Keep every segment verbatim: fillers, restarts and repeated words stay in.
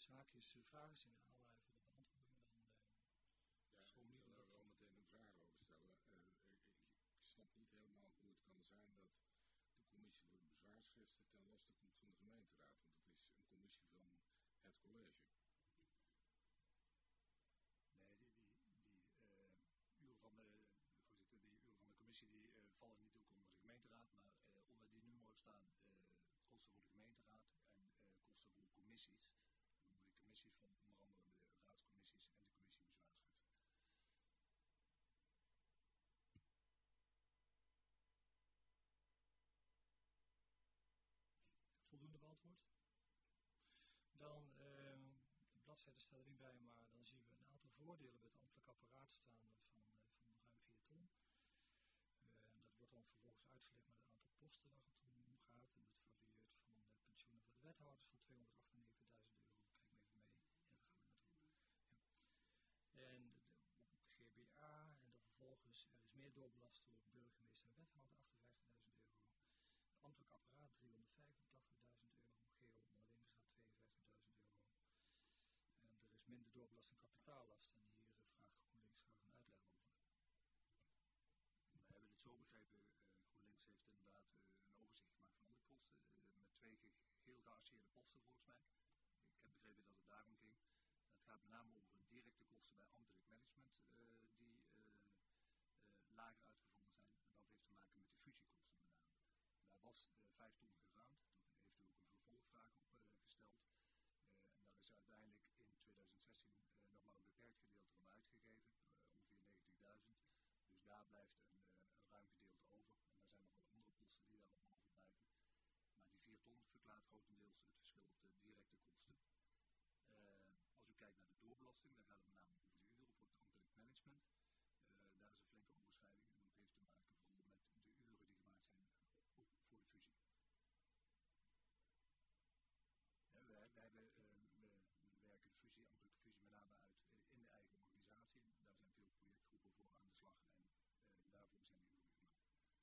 zaakjes uh, vragen zijn in aanleiding van de beantwoording, dan uh, ja, ik wil daar wel meteen een vraag over stellen. Uh, ik, ik snap niet helemaal hoe het kan zijn dat de commissie voor de bezwaarschriften ten laste komt van de gemeenteraad, want het is een commissie van het college. Nee, die, die, die uh, uren van de, voorzitter, die uren van de commissie die uh, vallen niet ook onder de gemeenteraad, maar uh, onder die nummer staan uh, kosten voor de gemeenteraad en uh, kosten voor commissies. Onder de commissies van onder andere de raadscommissies en de commissie bezwaarschriften. Voldoende beantwoord? Dan, uh, de bladzijde staat er niet bij, maar dan zien we een aantal voordelen bij het ambtelijk apparaat staan van, uh, van ruim vier ton. Uh, dat wordt dan vervolgens uitgelegd met een aantal posten waar het om gaat. En dat varieert van de pensioenen voor de wethouders van tweehonderdachtennegentigduizend euro. Kijk maar even mee. Ja, daar gaan we naartoe. Ja. En de, de, op het G B A en dan vervolgens er is meer doorbelast door burgemeester en wethouder achtenvijftigduizend euro. Ambtelijk apparaat driehonderdvijfentachtigduizend euro, G O ondernemingsraad tweeënvijftigduizend euro. En er is minder doorbelast en kapitaallast en hier uh, vraagt GroenLinks graag een uitleg over. We hebben het zo begrepen, uh, GroenLinks heeft inderdaad uh, een overzicht gemaakt van alle kosten, uh, met twee ge geel geasseerde posten volgens mij. Ik heb begrepen dat het daarom ging. Het gaat met name over directe kosten bij ambtelijk management uh, die uh, uh, lager uitgevonden zijn. En dat heeft te maken met de fusiekosten met name. Daar was uh, vijf ton geruimd, dat heeft u ook een vervolgvraag op uh, gesteld. Uh, en daar is uiteindelijk in tweeduizend zestien uh, nog maar een beperkt gedeelte van uitgegeven, uh, ongeveer negentigduizend. Dus daar blijft een, uh, een ruim gedeelte over. En daar zijn nog wel andere posten die daarop overblijven. Maar die vier ton verklaart grotendeels het verschil op de directe kosten. Uh, als u kijkt naar de doorbelasting, dan gaat het met name over de uren voor het ambtelijk management. Uh, daar is een flinke overschrijding en dat heeft te maken vooral met de uren die gemaakt zijn ook voor de fusie. Ja, wij, wij hebben, uh, we, we werken de fusie, ambtelijke fusie met name uit uh, in de eigen organisatie. Daar zijn veel projectgroepen voor aan de slag en uh, daarvoor zijn die uren gemaakt.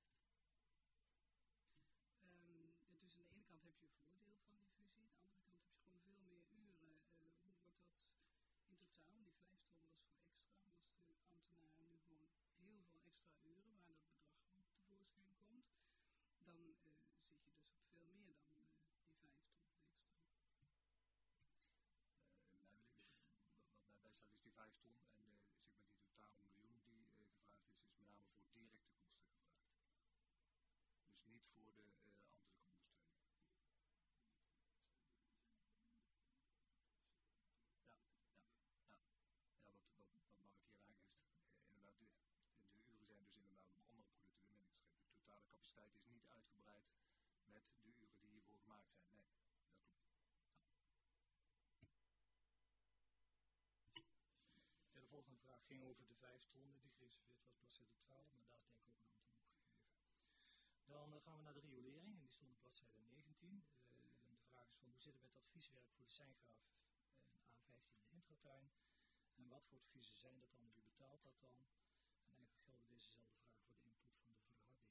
Um, dus aan de ene kant heb je een voordeel van die fusie, aan de andere kant heb je gewoon veel meer uren. Uh, hoe wordt dat in totaal? Die vijf ton was voor extra, als de ambtenaren nu gewoon heel veel extra uren, waar dat bedrag ook tevoorschijn komt, dan uh, zit je dus op veel meer dan uh, die vijf ton extra. Uh, wat mij bijstaat is die vijf ton en uh, zeg maar die totale miljoen die uh, gevraagd is, is met name voor directe kosten gevraagd. Dus niet voor de uh, ambtelijke ondersteuning. Ja, ja, ja. ja wat, wat, wat Mark hier aangeeft, uh, inderdaad, de, de uren zijn dus inderdaad om andere producten bemiddeling geschreven. De totale capaciteit is niet uitgebreid met de uren die hiervoor gemaakt zijn. Nee, dat klopt. Ja. Ja, de volgende vraag ging over de vijf ton die gereserveerd was, bladzijde twaalf, maar daar is denk ik ook een antwoord op gegeven. Dan uh, gaan we naar de riolering en die stond op bladzijde negentien. Uh, de vraag is van hoe zit het met advieswerk voor de Seingraaf en A vijftien in de intratuin? En wat voor adviezen zijn dat dan en wie betaalt dat dan? En eigenlijk gelden dezezelfde vragen voor de input van de verharding.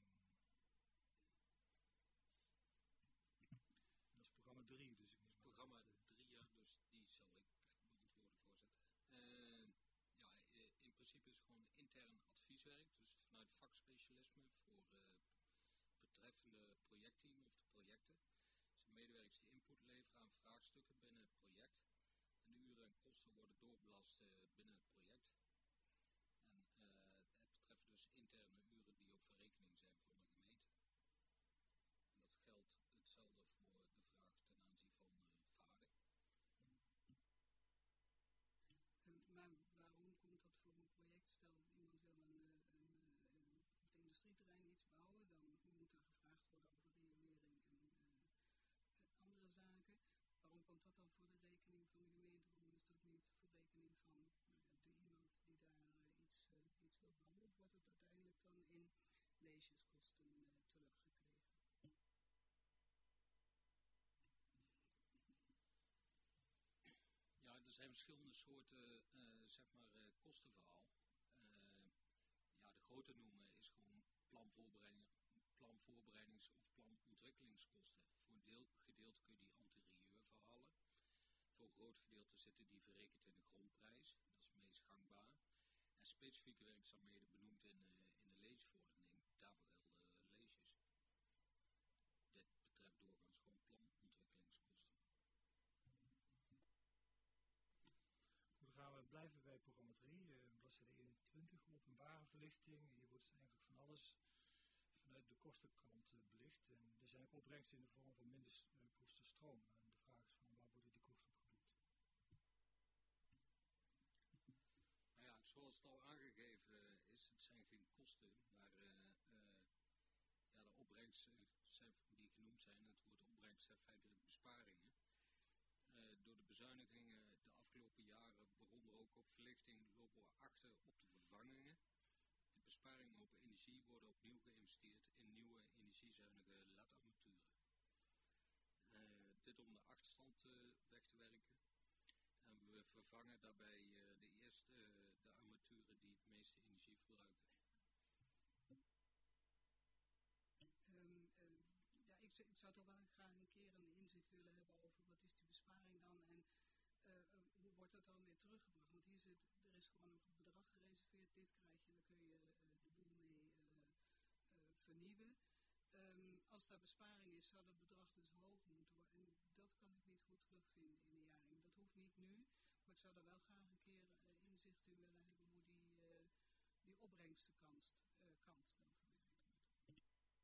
En dat is programma drie, dus ik mis Programma drie, ja, dus die zal ik beantwoorden, voorzitter. Uh, ja, in principe is het gewoon intern advieswerk, dus vanuit vakspecialisme voor uh, betreffende projectteam of de projecten. Zijn medewerkers die input leveren aan vraagstukken binnen het project. En de uren en kosten worden doorbelast uh, binnen het project. En uh, het betreft dus interne uren die ook van rekening zijn voor de gemeente. En dat geldt hetzelfde voor de vraag ten aanzien van uh, vaardig. Maar waarom komt dat voor een project? Stel dat iemand wil een, een, een, op het industrieterrein iets bouwen, dan moet er gevraagd worden over riolering en uh, andere zaken. Waarom komt dat dan voor de rekening van de gemeente? Waarom is dat niet voor rekening van nou ja, de iemand die daar uh, iets, uh, iets wil bouwen? Of wordt het uiteindelijk dan in leescheskosten uh, teruggekregen? Ja, er zijn verschillende soorten uh, zeg maar, uh, kostenverhaal. Uh, ja, de grote noemen is gewoon planvoorbereiding, planvoorbereidings- of planontwikkelingskosten. Voor een deel, gedeelte kun je die anterieur verhalen. voor een groot gedeelte zitten die verrekend in de grondprijs. Dat is het meest gangbaar. En specifieke werkzaamheden benoemd in, uh, in de leesverordening, daarvoor gelden leesjes. Dit betreft doorgaans gewoon planontwikkelingskosten. Goed, dan gaan we blijven bij programma drie, uh, bladzijde eenentwintig, openbare verlichting. Hier wordt eigenlijk van alles vanuit de kostenkant uh, belicht. En er zijn ook opbrengsten in de vorm van minder uh, kosten stroom. En de vraag is van waar worden die kosten op geboekt? Nou ja, zoals het al aangegeven is, het zijn geen kosten, maar uh, uh, ja, de opbrengsten zijn, die genoemd zijn, het woord opbrengst zijn feitelijk besparingen. Uh, door de bezuinigingen de afgelopen jaren, waaronder ook op verlichting, lopen we achter op de vervangingen. De besparingen op energie worden opnieuw geïnvesteerd in nieuwe energiezuinige L E D-armaturen. Uh, dit om de achterstand uh, weg te werken. En we vervangen daarbij uh, de eerste uh, de armaturen die het meeste energie verbruiken. Um, uh, ja, ik, ik zou toch wel graag een keer een inzicht willen hebben over wat is die besparing dan en uh, uh, hoe wordt dat dan weer teruggebracht. Want hier zit, er is gewoon een bedrag gereserveerd, dit krijg je, dan kun je uh, de boel mee uh, uh, vernieuwen. Um, als daar besparing is, zou dat bedrag dus hoger moeten worden. En dat kan ik niet goed terugvinden in de jaring. Dat hoeft niet nu, maar ik zou daar wel graag een keer uh, inzicht in willen hebben hoe die, uh, die opbrengstenkant uh, kant dan verwerkt wordt.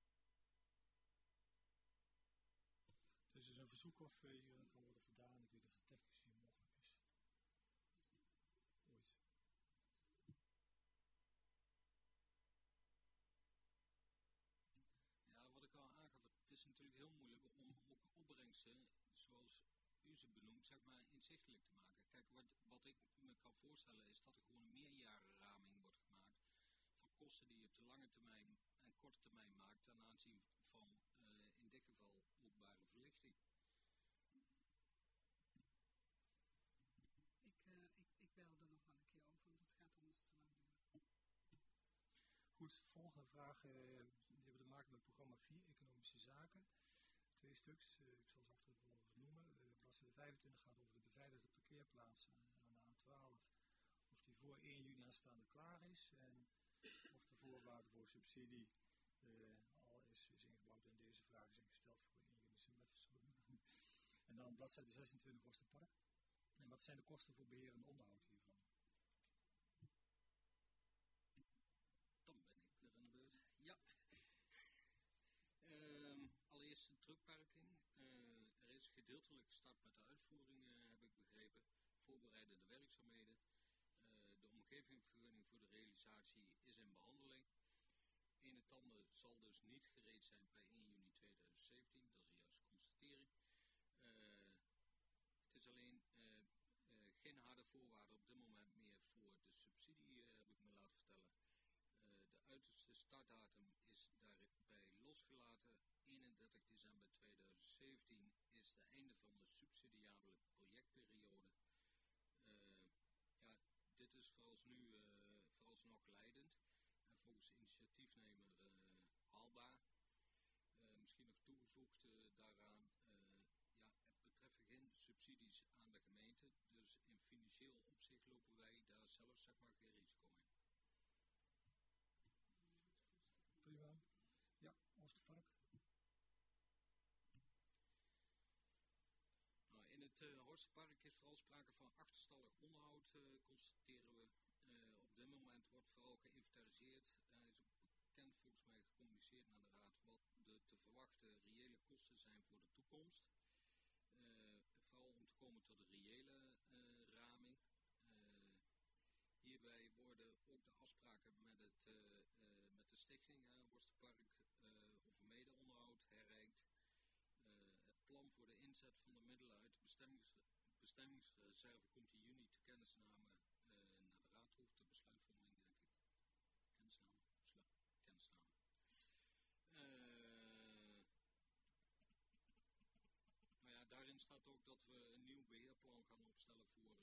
Dus er is een verzoek of uh, hier kan worden voldaan. Ik weet niet of het technisch hier mogelijk is. Ooit. Ja, wat ik al aangaf, het is natuurlijk heel moeilijk om ook opbrengsten, zoals u ze benoemt, zeg maar, inzichtelijk te maken. Kijk, wat, wat ik me kan voorstellen is dat er gewoon een meerjarenraming wordt gemaakt van kosten die je op de lange termijn en korte termijn maakt ten aanzien van, uh, in dit geval, openbare verlichting. Ik, uh, ik, ik bel er nog wel een keer over, want het gaat anders te lang duren. Goed, volgende vraag. Uh, die hebben te maken met programma vier, Economische Zaken. Twee stuks, uh, ik zal ze achtervolgens noemen. Uh, bladzijde vijfentwintig gaat over de beveiligde parkeerplaatsen aan de A twaalf. Of die voor één juni aanstaande klaar is. En of de voorwaarden voor subsidie uh, al is, is ingebouwd. En deze vragen zijn gesteld voor één juni. En dan bladzijde zesentwintig Oosterpark. En wat zijn de kosten voor beheer en onderhoud hiervan? Dan ben ik weer aan de beurt. Ja. Uh, allereerst de truckparking. Uh, er is gedeeltelijk gestart met de uitvoering, uh, heb ik begrepen. Voorbereidende werkzaamheden. Uh, de omgevingsvergunning voor de realisatie is in behandeling. Een en ander zal dus niet gereed zijn per één juni tweeduizend zeventien. Dat is de juiste constatering. Uh, het is alleen uh, uh, geen harde voorwaarden op dit moment meer voor de subsidie, uh, heb ik me laten vertellen. Uh, de uiterste startdatum is daarbij losgelaten. eenendertig december tweeduizend zeventien is het einde van de subsidiabele projectperiode. Uh, ja, dit is vooralsnu uh, vooralsnog leidend en volgens de initiatiefnemer uh, haalbaar. Uh, misschien nog toegevoegd uh, daaraan, uh, ja, het betreft geen subsidies aan de gemeente, dus in financieel opzicht lopen wij daar zelf zeg maar geen risico in. Prima. Ja, Oosterpark. Nou, in het uh, Oosterpark is vooral sprake van achterstallig onderhoud, uh, constateren we. Uh, op dit moment wordt vooral geïnventariseerd. Er uh, is ook bekend volgens mij gecommuniceerd naar de Raad wat de te verwachten reële kosten zijn voor de toekomst. Uh, vooral om te komen tot de reële uh, raming. Uh, Hierbij worden ook de afspraken met, het, uh, uh, met de stichting uh, Oosterpark uh, over mede-onderhoud herreikt. Uh, het plan voor de inzet van de middelen uit de bestemmings, bestemmingsreserve komt in juni te kennisname uh, naar de Raad hoeft, de besluitvorming denk ik. Kennisname? Besluit. Kennisname. Uh, nou ja, daarin staat ook dat we een nieuw beheerplan gaan opstellen voor